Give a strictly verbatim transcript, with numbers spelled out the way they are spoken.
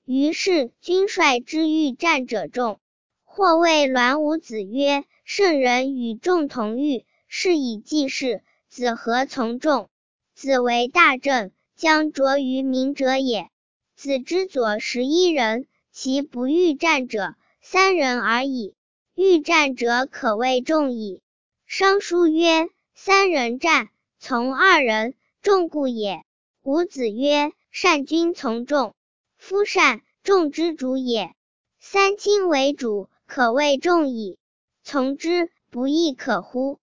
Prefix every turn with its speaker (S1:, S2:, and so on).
S1: 于是君率之欲战者众。或谓栾武子曰：圣人与众同欲，是以济世，子何从众？子为大政，将卓于民者也。子之左十一人，其不欲战者三人而已，欲战者可谓众矣。商书曰：三人战，从二人，众故也。伍子曰：善君从众，夫善，众之主也。三亲为主，可谓众矣。从之，不亦可乎？